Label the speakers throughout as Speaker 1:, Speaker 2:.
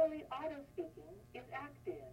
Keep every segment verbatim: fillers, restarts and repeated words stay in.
Speaker 1: Hourly auto speaking is active.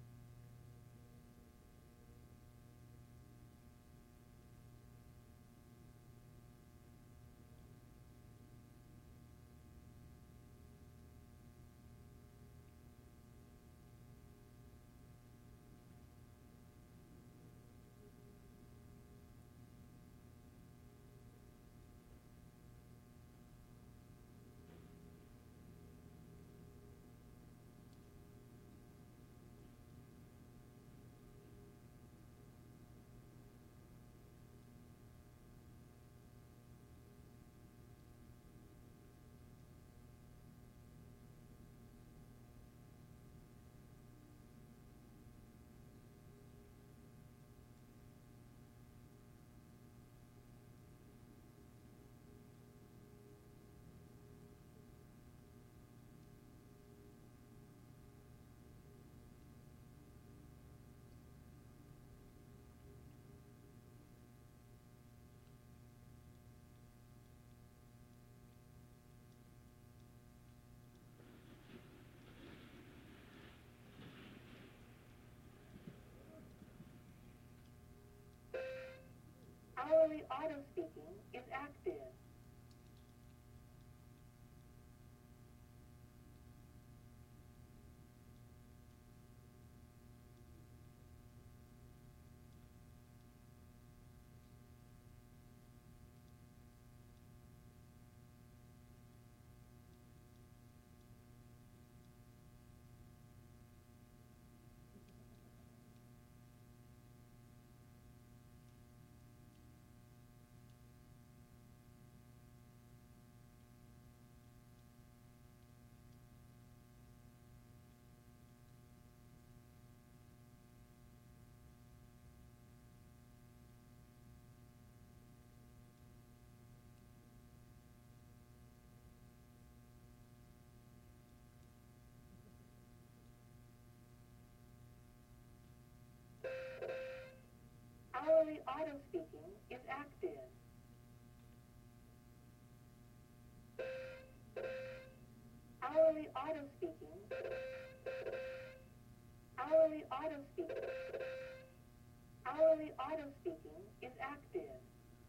Speaker 1: Hourly auto speaking is active. Hourly auto speaking is active. Hourly auto speaking. Hourly auto speaking. Hourly auto speaking is active.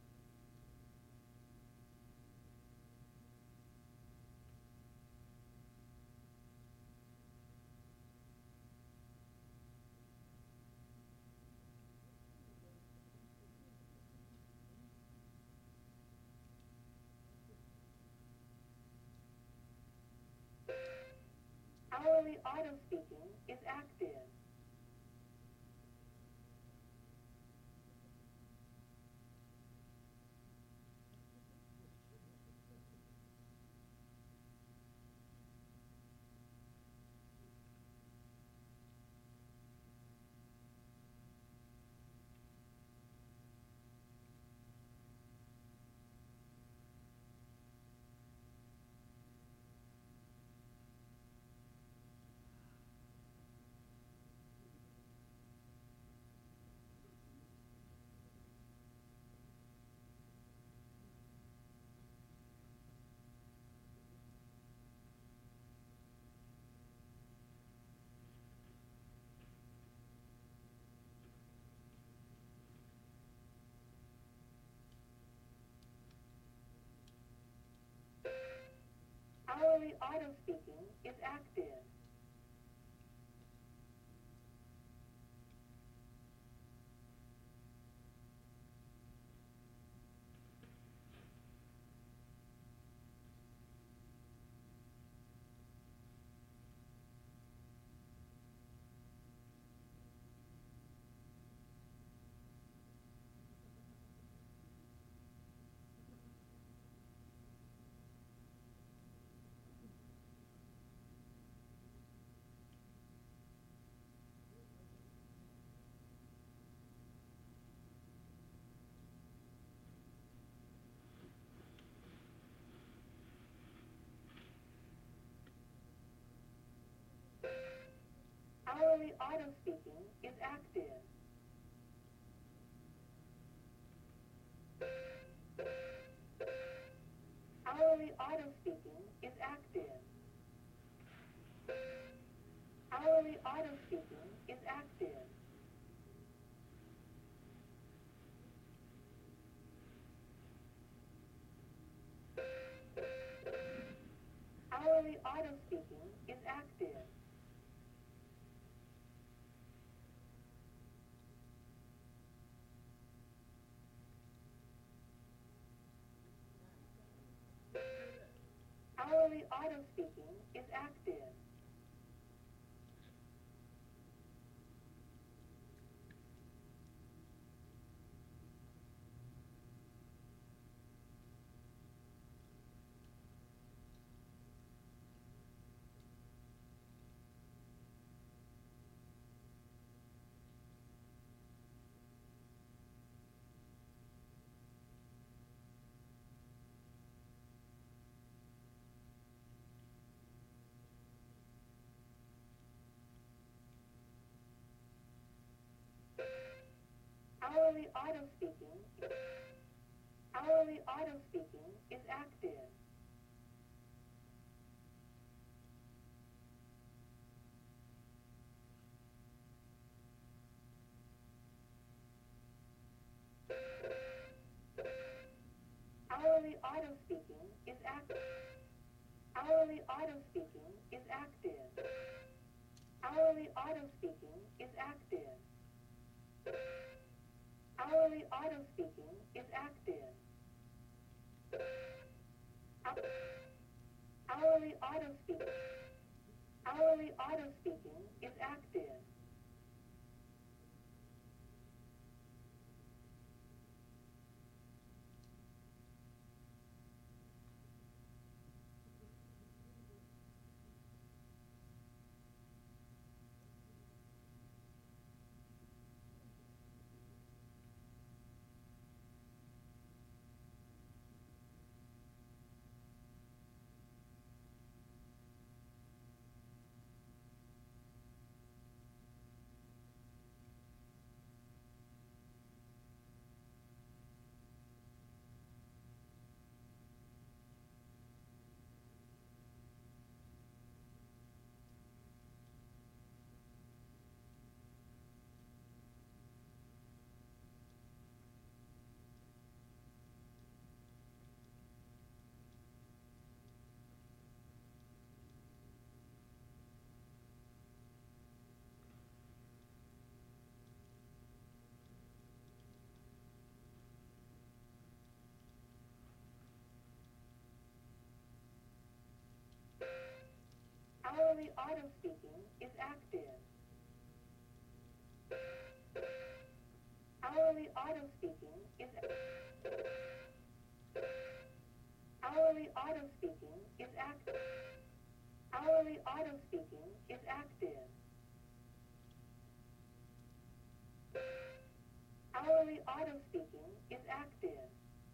Speaker 1: Hourly auto speaking is active. Hourly auto speaking is active. Hourly auto speaking is active. Hourly auto speaking is active. auto speaking is active. Hourly auto speaking is active. Hourly auto speaking is active. Hourly auto speaking. Hourly auto speaking is active. Hourly auto speaking is active. Hourly auto speaking is active. Hourly auto speaking is active. Hourly auto speaking is active. Hourly auto speaking. Hourly auto speaking is active. Hourly auto speaking is active. Hourly auto speaking is Hourly auto speaking is active. Hourly auto speaking is active. Hourly auto speaking is active.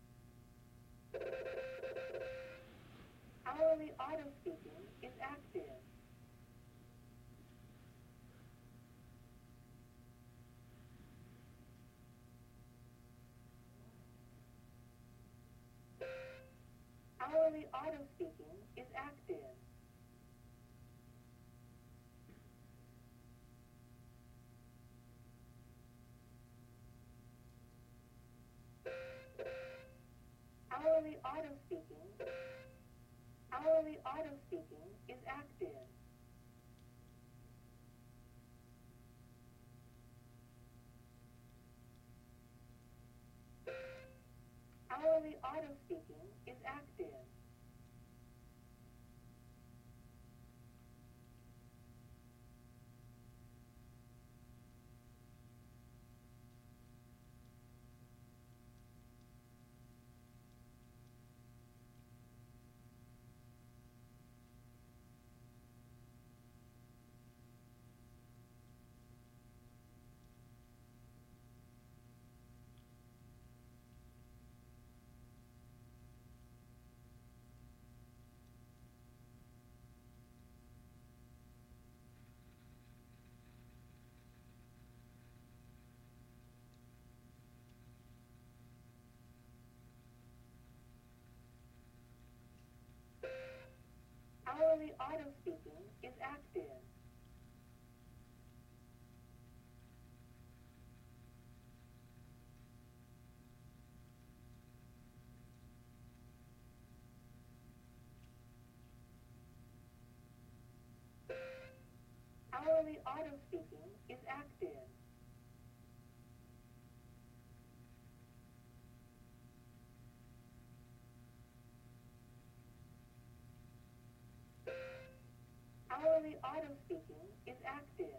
Speaker 1: Hourly auto speaking is active. Hourly auto speaking is active. Hourly auto speaking. Hourly auto speaking is active. Hourly auto speaking is active. Hourly auto speaking is active. auto speaking is active. Hourly auto speaking is active.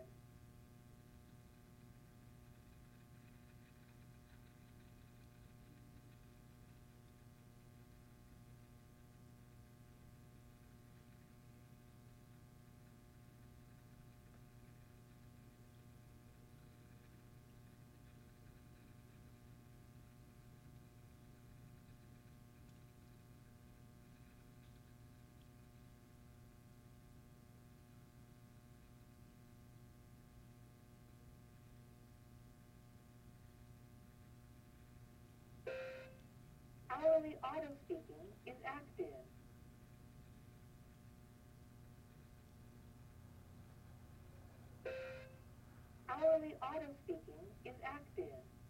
Speaker 1: Hourly auto speaking is active. Hourly auto speaking is active.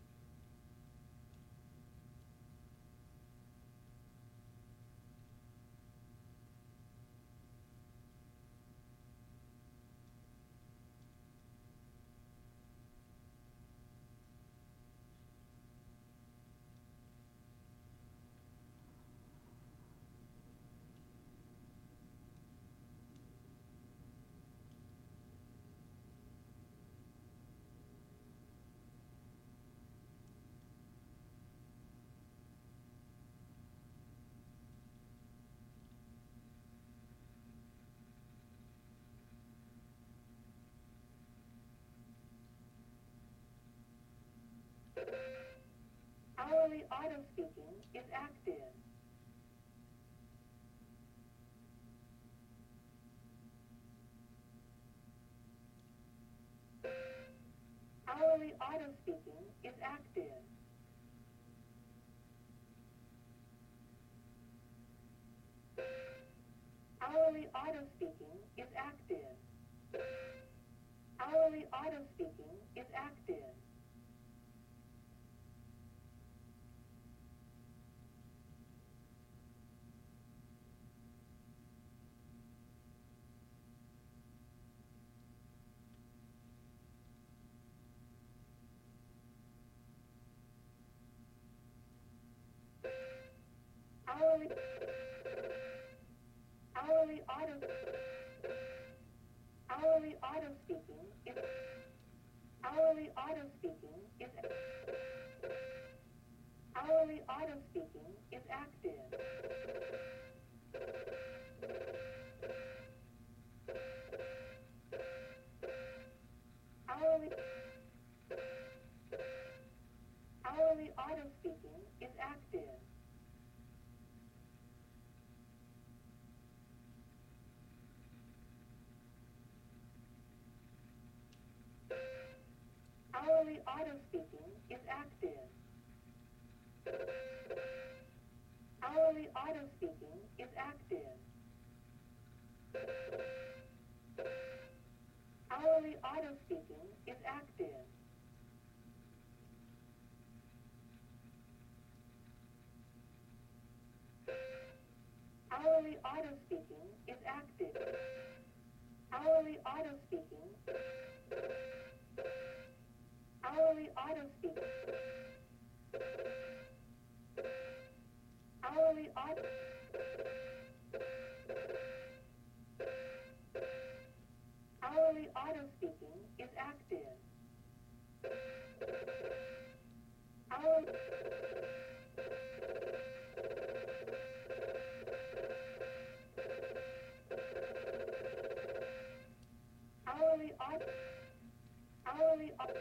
Speaker 1: Hourly auto speaking is active. Hourly auto speaking is active. Hourly auto speaking is active. Hourly auto speaking is active. Hourly, hourly auto, hourly auto speaking is, hourly auto speaking is, hourly auto speaking is active. Hourly, hourly auto speaking is active. Hourly auto speaking is active. Hourly auto speaking is active. Hourly auto speaking is active. Hourly auto speaking is active. Hourly auto speaking. Hourly auto speaking. Hourly auto. Hourly auto speaking is active. Hourly. Hourly auto. Hourly auto.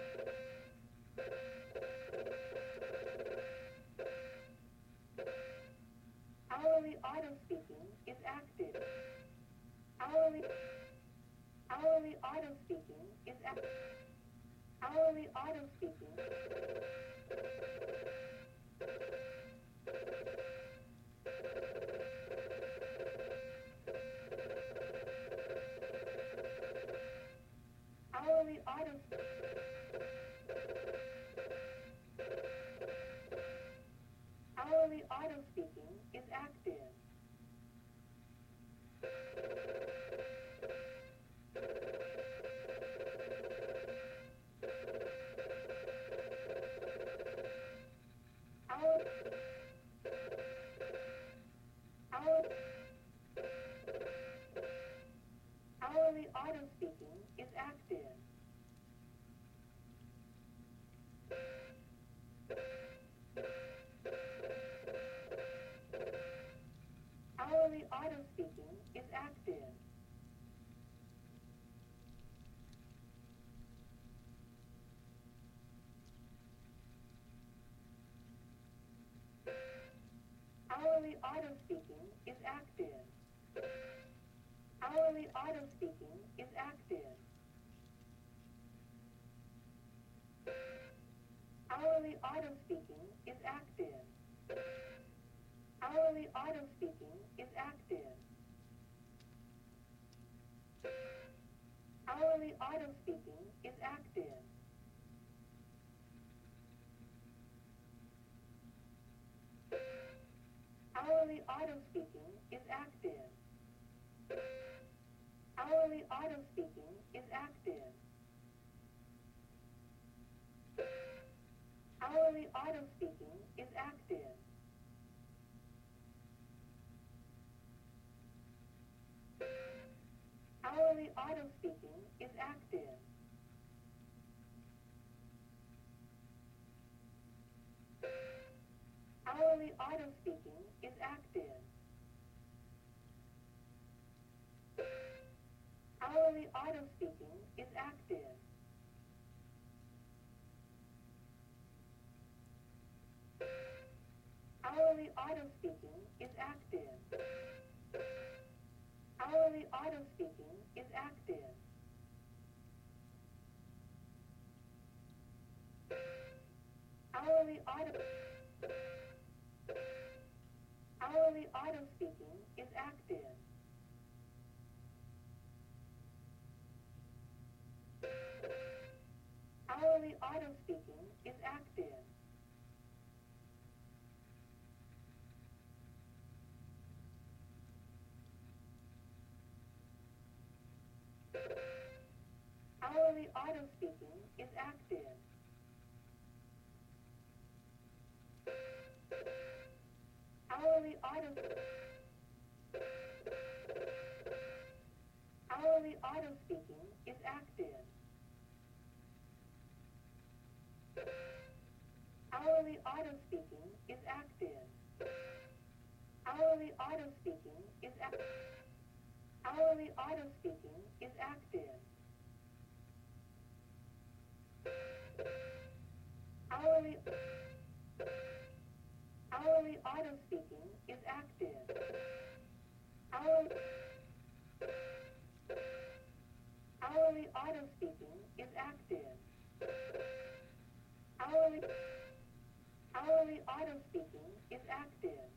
Speaker 1: Hourly auto speaking is active. Hourly. Hourly auto speaking is active. Hourly auto speaking. Hourly auto. Hourly auto speaking is active. auto speaking is active. Hourly auto speaking is active. Hourly auto speaking is active. Hourly auto speaking is active. Hourly auto speaking is active. Hourly auto speaking is active. Hourly auto speaking is active. Hourly auto speaking is active. Hourly auto speaking is active. Hourly auto speaking is active. Hourly auto speaking is active. Hourly auto speaking is active. Hourly auto speaking is active. Hourly auto speaking is active. Hourly auto speaking is active. Hourly auto Hourly auto speaking is active. Hourly auto speaking is active. Hourly auto speaking is active. Hourly auto Hourly auto speaking is active. Hourly auto speaking is active. Hourly auto speaking is active. Hourly auto speaking is active. Hourly Hourly auto speaking is active. Hourly Hourly auto speaking is active. Hourly Hourly auto speaking is active.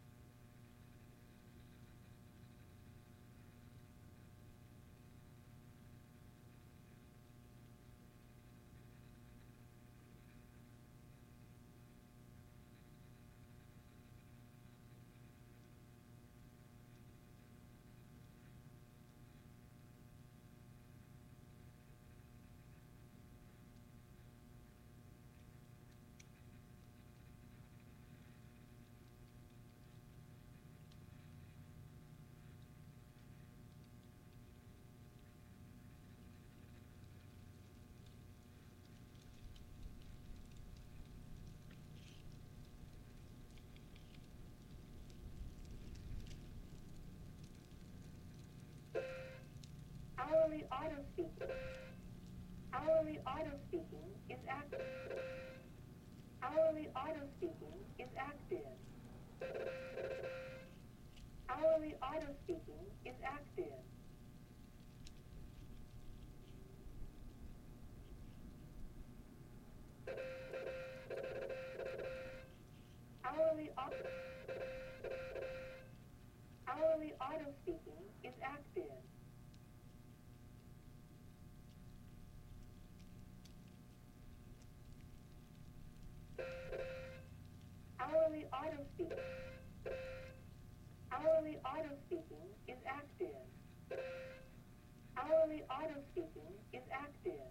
Speaker 1: Hourly auto speaking. Hourly auto speaking is active. Hourly auto speaking is active. Hourly auto speaking is active. Hourly auto Hourly auto speaking is active. Hourly auto speaking. Hourly auto speaking is active. Hourly auto speaking is active.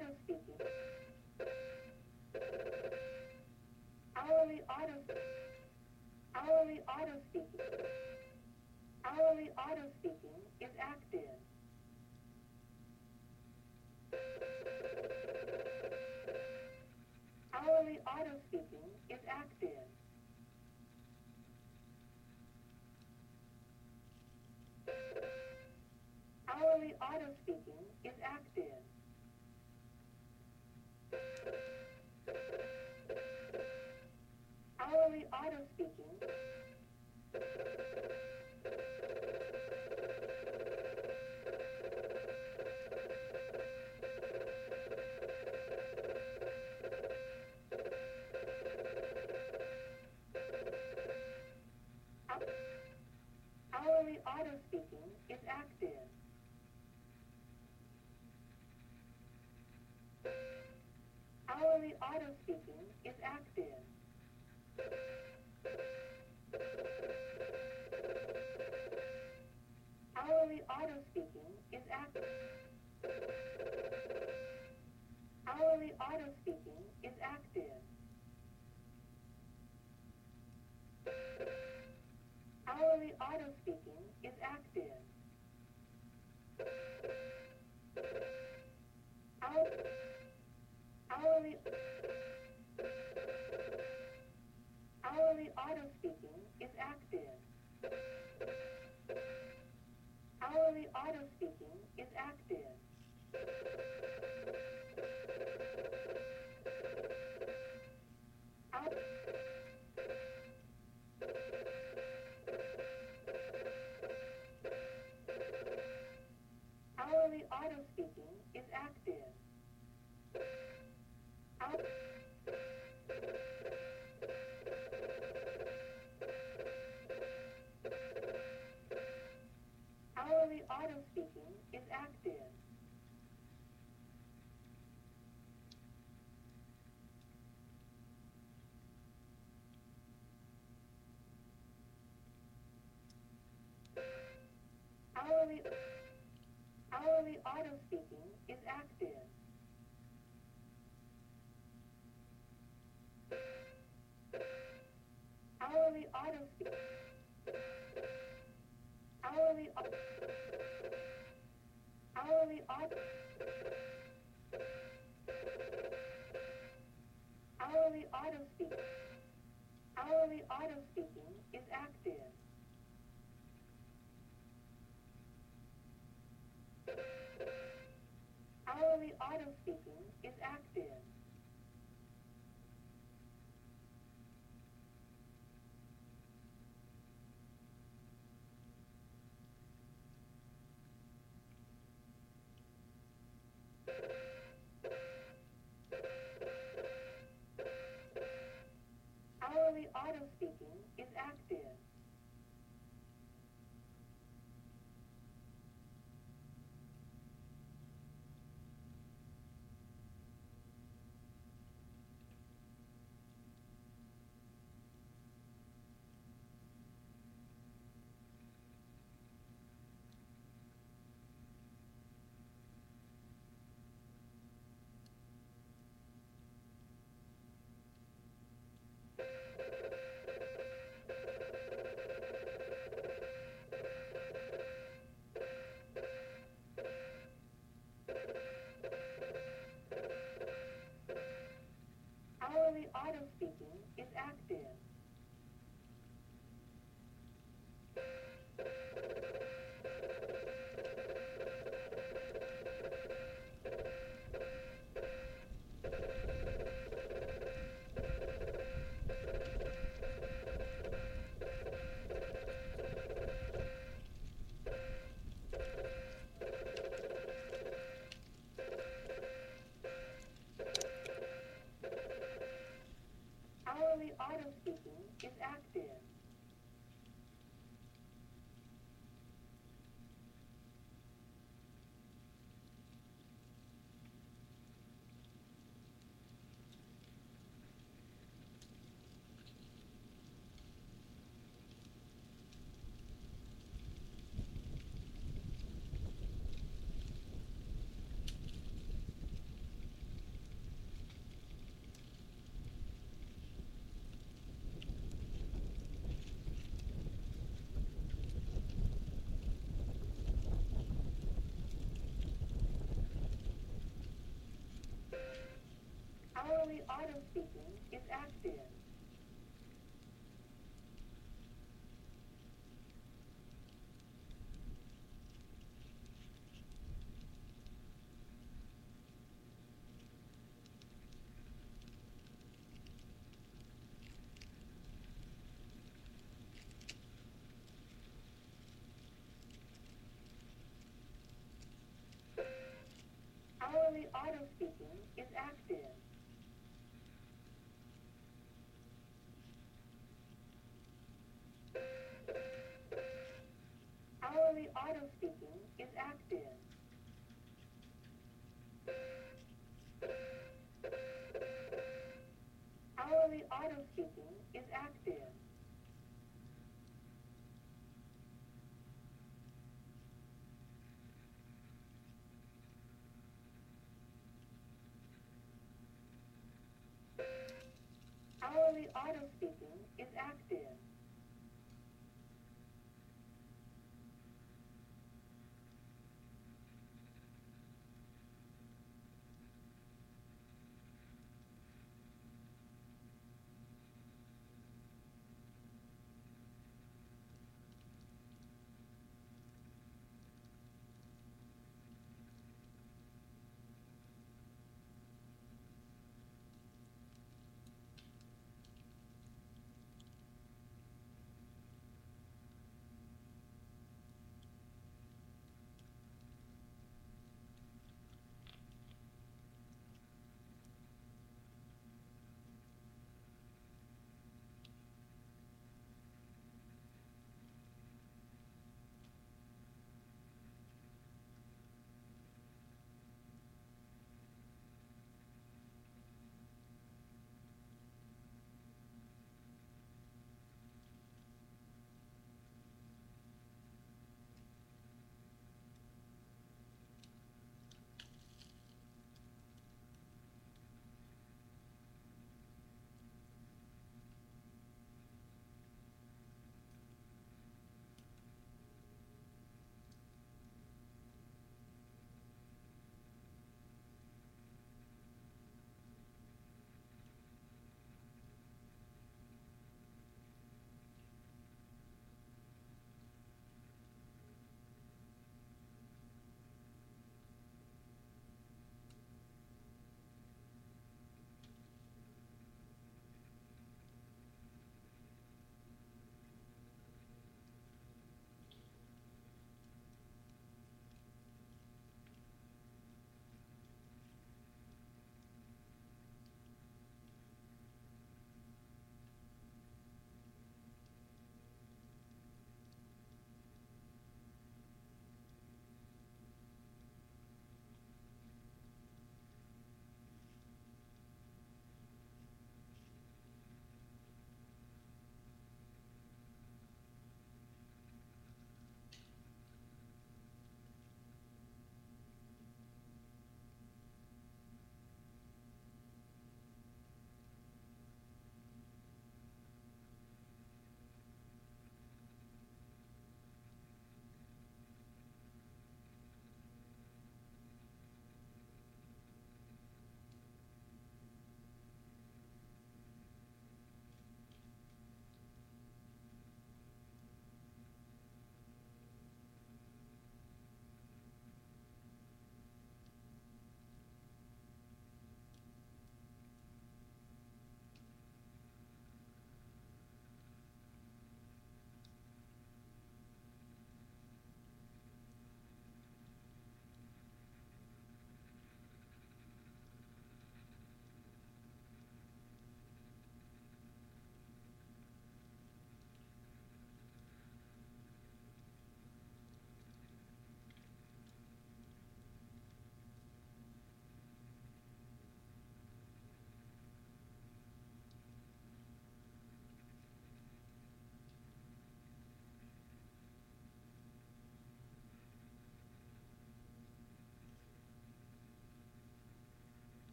Speaker 1: auto speaking. Hourly auto. Hourly auto speaking. Hourly auto speaking is active. Hourly auto speaking is active. Hourly auto speaking is active. Hourly auto speaking. Hourly auto speaking is active. Hourly auto speaking is active. Hourly auto speaking is active. Hourly auto speaking is active. Hourly auto speaking is active. Hour, hourly, hourly auto speaking is active. Hourly auto speaking is active. Hour, hourly auto speaking is active. Hour, hourly auto speaking is active. Hourly, hourly auto speaking is active. Hourly auto speaking. Hourly, au- hourly auto. Hourly auto speaking. Hourly auto speaking is active. Hourly auto speaking is active. Hourly auto speaking is active. Hourly auto speaking is active. Hourly auto speaking is active. Hourly auto speaking is active. Hourly auto speaking is active. Hourly auto speaking is active. Hourly auto speaking is active. Hourly auto speaking is active.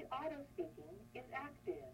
Speaker 1: Hourly auto speaking is active.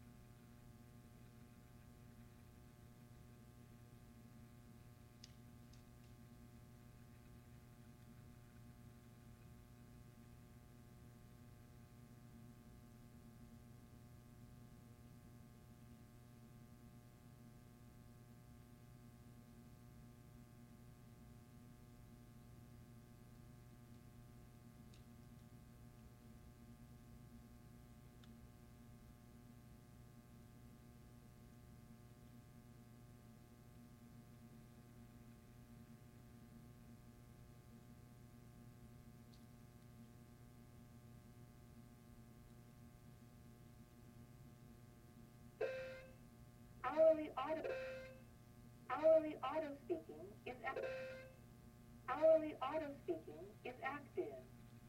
Speaker 1: Hourly auto Hourly auto speaking is active. Hourly auto speaking is active.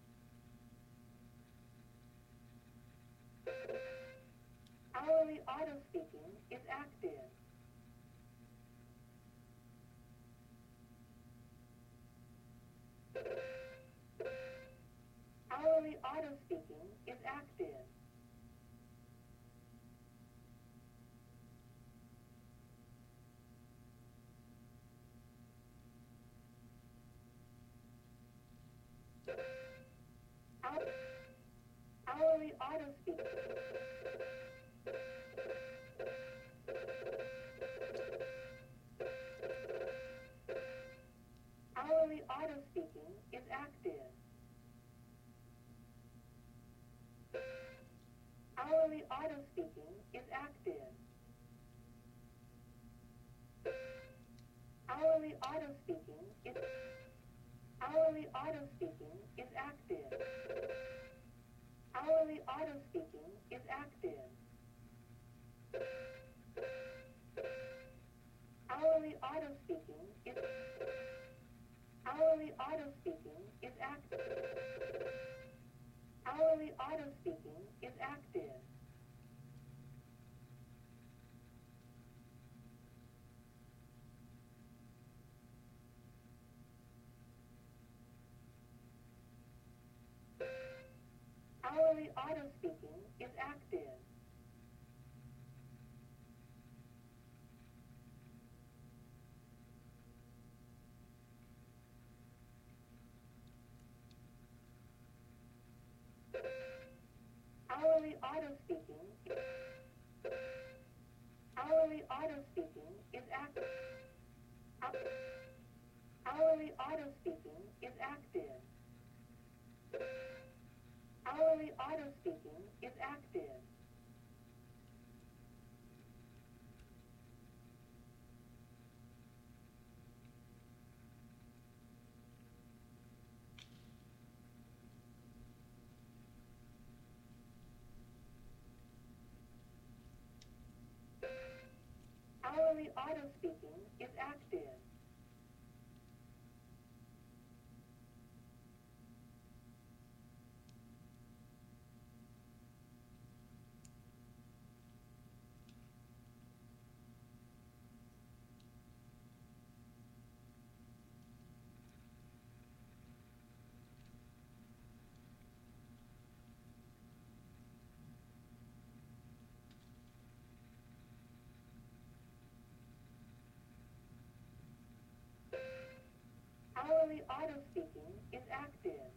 Speaker 1: Hourly auto speaking is active. Hourly auto speaking is active. Hour- Hourly auto speaking. Hourly auto speaking is active. Hourly auto speaking is active. Hourly auto speaking is Hourly auto speaking is active. Hourly auto speaking is active. Hourly auto speaking is Hourly auto speaking is active. Hourly auto speaking is active. Hourly auto speaking is active. Hourly auto speaking Hourly auto speaking is active. Hourly auto speaking is active. Hourly auto speaking is active. Hourly auto speaking is active. Hourly auto speaking is active.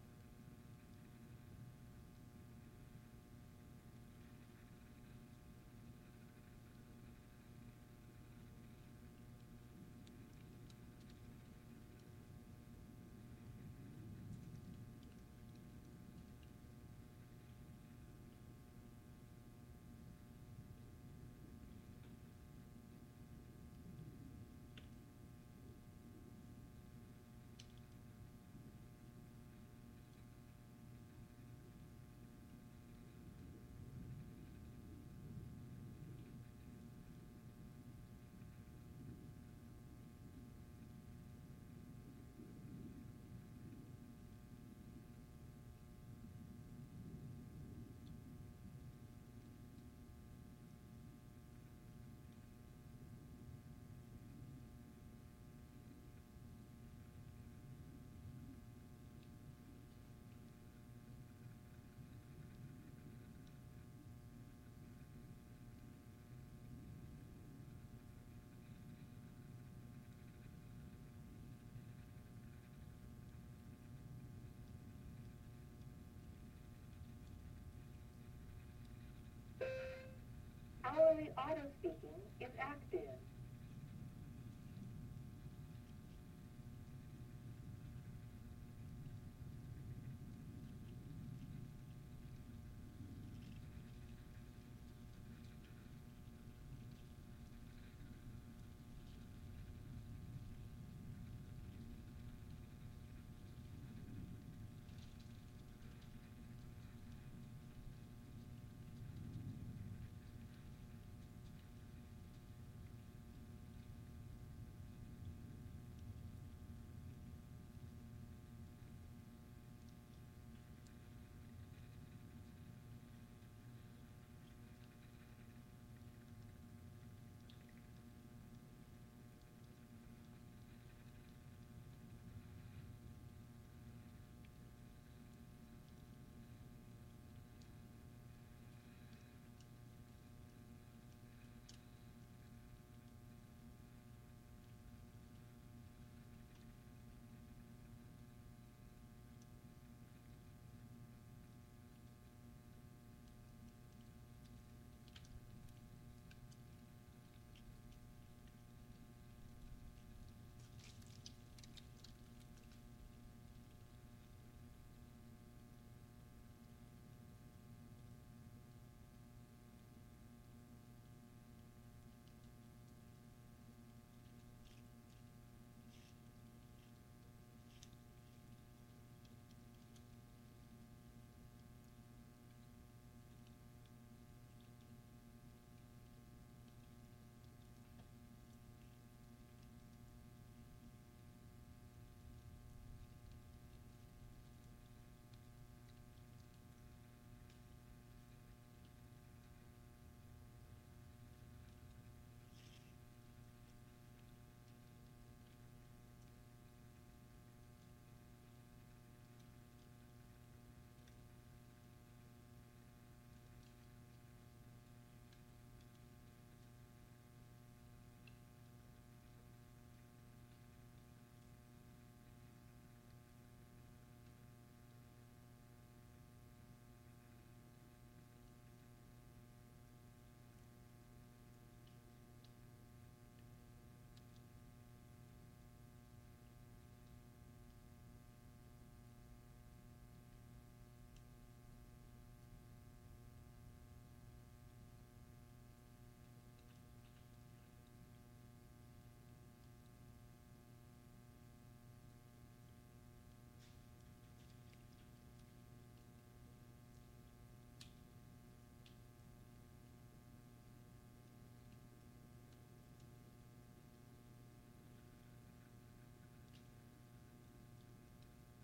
Speaker 1: auto speaking is active.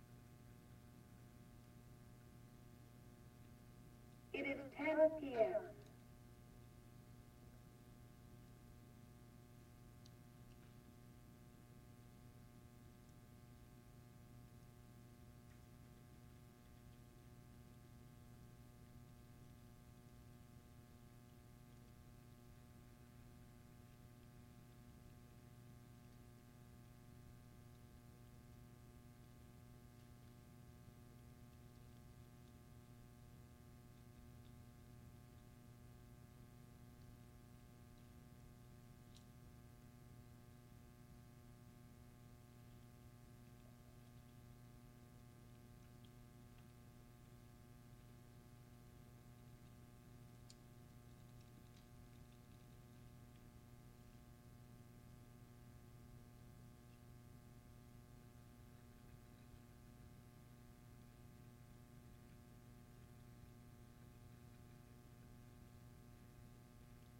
Speaker 1: It is ten p m